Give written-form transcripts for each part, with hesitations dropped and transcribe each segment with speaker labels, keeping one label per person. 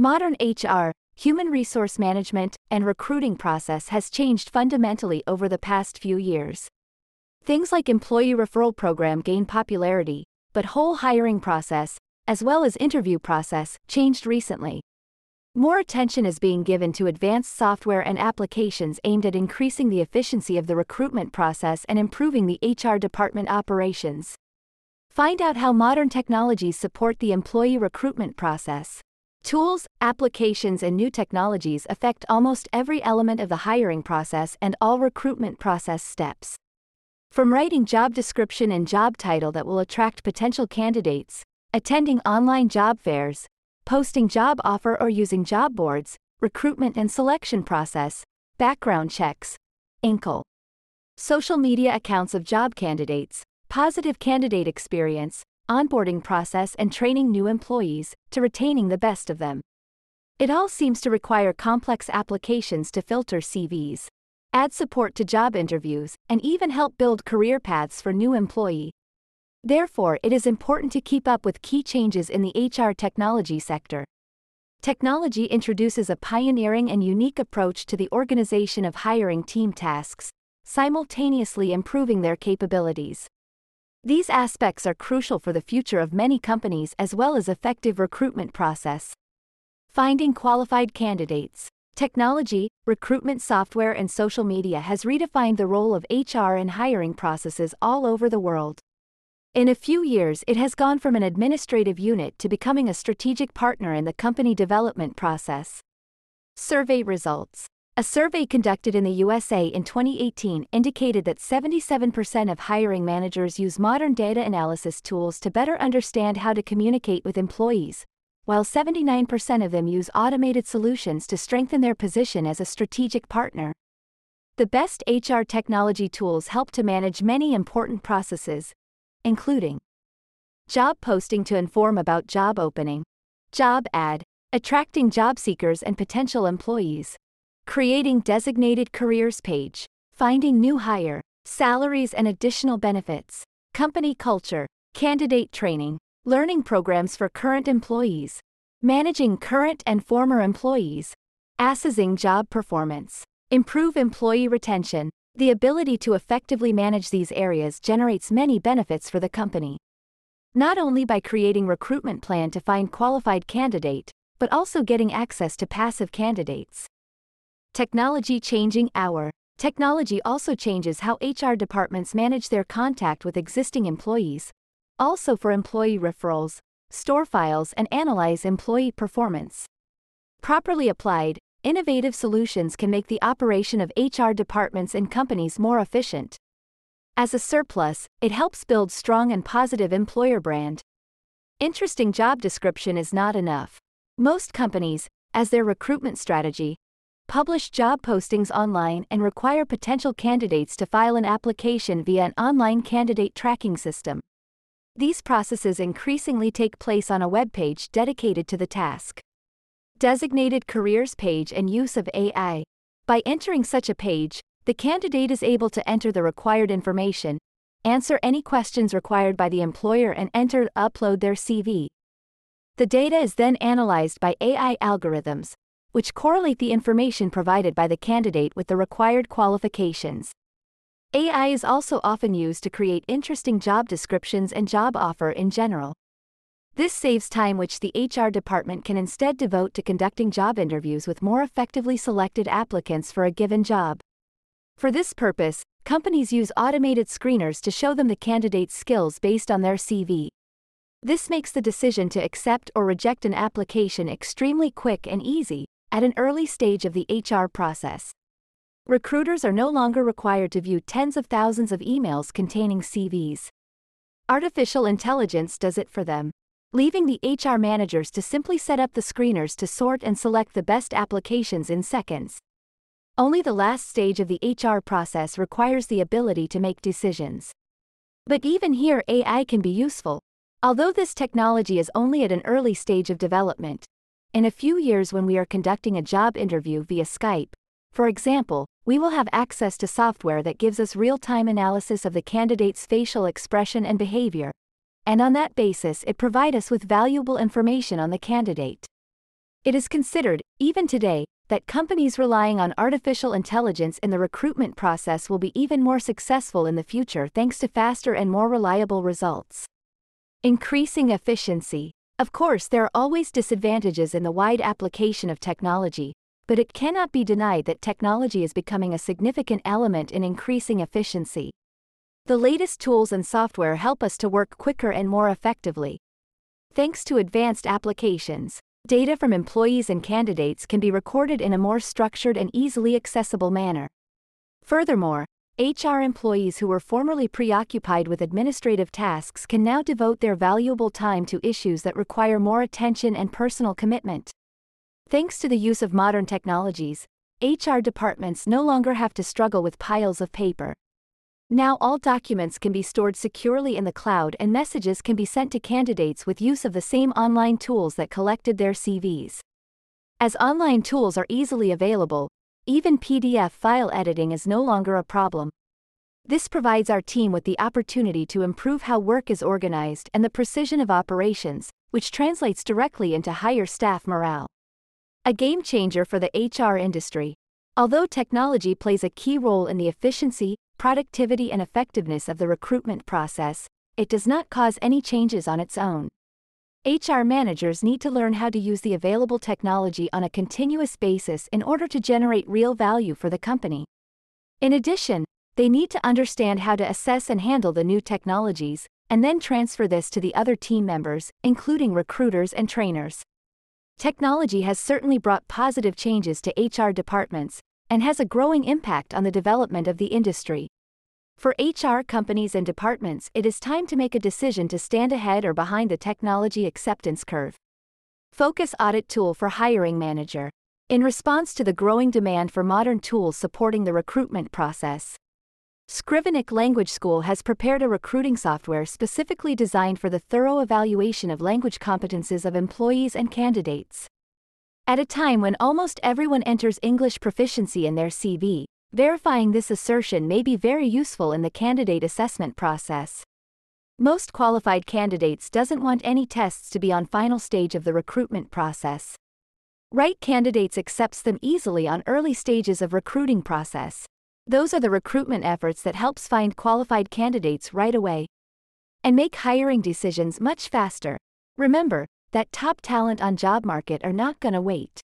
Speaker 1: Modern HR, human resource management, and recruiting process has changed fundamentally over the past few years. Things like employee referral program gain popularity, but whole hiring process, as well as interview process, changed recently. More attention is being given to advanced software and applications aimed at increasing the efficiency of the recruitment process and improving the HR department operations. Find out how modern technologies support the employee recruitment process. Tools, applications, and new technologies affect almost every element of the hiring process and all recruitment process steps. From writing job description and job title that will attract potential candidates, attending online job fairs, posting job offer or using job boards, recruitment and selection process, background checks, INCL, social media accounts of job candidates, positive candidate experience, onboarding process and training new employees, to retaining the best of them. It all seems to require complex applications to filter CVs, add support to job interviews, and even help build career paths for new employee. Therefore, it is important to keep up with key changes in the HR technology sector. Technology introduces a pioneering and unique approach to the organization of hiring team tasks, simultaneously improving their capabilities. These aspects are crucial for the future of many companies as well as effective recruitment process. Finding qualified candidates. Technology, recruitment software and social media has redefined the role of HR in hiring processes all over the world. In a few years, it has gone from an administrative unit to becoming a strategic partner in the company development process. Survey results. A survey conducted in the USA in 2018 indicated that 77% of hiring managers use modern data analysis tools to better understand how to communicate with employees, while 79% of them use automated solutions to strengthen their position as a strategic partner. The best HR technology tools help to manage many important processes, including job posting to inform about job opening, job ad, attracting job seekers and potential employees, creating designated careers page, finding new hire, salaries and additional benefits, company culture, candidate training, learning programs for current employees, managing current and former employees, assessing job performance, improve employee retention. The ability to effectively manage these areas generates many benefits for the company. Not only by creating recruitment plan to find qualified candidate, but also getting access to passive candidates. Technology changing our. Technology also changes how HR departments manage their contact with existing employees, also for employee referrals, store files and analyze employee performance. Properly applied, innovative solutions can make the operation of HR departments and companies more efficient. As a surplus, it helps build strong and positive employer brand. Interesting job description is not enough. Most companies, as their recruitment strategy, publish job postings online and require potential candidates to file an application via an online candidate tracking system. These processes increasingly take place on a web page dedicated to the task. Designated careers page and use of AI. By entering such a page, the candidate is able to enter the required information, answer any questions required by the employer and upload their CV. The data is then analyzed by AI algorithms, which correlate the information provided by the candidate with the required qualifications. AI is also often used to create interesting job descriptions and job offer in general. This saves time which the HR department can instead devote to conducting job interviews with more effectively selected applicants for a given job. For this purpose, companies use automated screeners to show them the candidate's skills based on their CV. This makes the decision to accept or reject an application extremely quick and easy, at an early stage of the HR process. Recruiters are no longer required to view tens of thousands of emails containing CVs. Artificial intelligence does it for them, leaving the HR managers to simply set up the screeners to sort and select the best applications in seconds. Only the last stage of the HR process requires the ability to make decisions. But even here AI can be useful. Although this technology is only at an early stage of development, in a few years when we are conducting a job interview via Skype, for example, we will have access to software that gives us real-time analysis of the candidate's facial expression and behavior, and on that basis it provides us with valuable information on the candidate. It is considered, even today, that companies relying on artificial intelligence in the recruitment process will be even more successful in the future thanks to faster and more reliable results. Increasing efficiency. Of course, there are always disadvantages in the wide application of technology, but it cannot be denied that technology is becoming a significant element in increasing efficiency. The latest tools and software help us to work quicker and more effectively. Thanks to advanced applications, data from employees and candidates can be recorded in a more structured and easily accessible manner. Furthermore, HR employees who were formerly preoccupied with administrative tasks can now devote their valuable time to issues that require more attention and personal commitment. Thanks to the use of modern technologies, HR departments no longer have to struggle with piles of paper. Now all documents can be stored securely in the cloud and messages can be sent to candidates with use of the same online tools that collected their CVs. As online tools are easily available, even PDF file editing is no longer a problem. This provides our team with the opportunity to improve how work is organized and the precision of operations, which translates directly into higher staff morale. A game changer for the HR industry. Although technology plays a key role in the efficiency, productivity and effectiveness of the recruitment process, it does not cause any changes on its own. HR managers need to learn how to use the available technology on a continuous basis in order to generate real value for the company. In addition, they need to understand how to assess and handle the new technologies, and then transfer this to the other team members, including recruiters and trainers. Technology has certainly brought positive changes to HR departments, and has a growing impact on the development of the industry. For HR companies and departments, it is time to make a decision to stand ahead or behind the technology acceptance curve. Focus Audit Tool for Hiring Manager. In response to the growing demand for modern tools supporting the recruitment process, Scrivenik Language School has prepared a recruiting software specifically designed for the thorough evaluation of language competences of employees and candidates. At a time when almost everyone enters English proficiency in their CV, verifying this assertion may be very useful in the candidate assessment process. Most qualified candidates doesn't want any tests to be on final stage of the recruitment process. Right candidates accepts them easily on early stages of recruiting process. Those are the recruitment efforts that helps find qualified candidates right away and make hiring decisions much faster. Remember that top talent on job market are not gonna wait.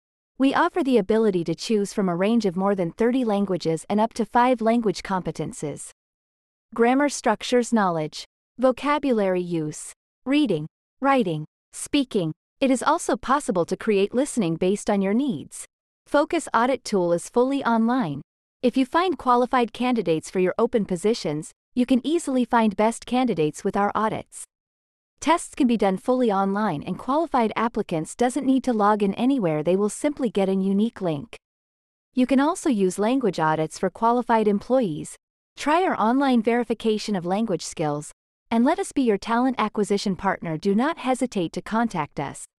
Speaker 1: We offer the ability to choose from a range of more than 30 languages and up to 5 language competences. Grammar structures knowledge, vocabulary use, reading, writing, speaking. It is also possible to create listening based on your needs. Focus Audit Tool is fully online. If you find qualified candidates for your open positions, you can easily find best candidates with our audits. Tests can be done fully online and qualified applicants doesn't need to log in anywhere, they will simply get a unique link. You can also use language audits for qualified employees. Try our online verification of language skills, and let us be your talent acquisition partner. Do not hesitate to contact us.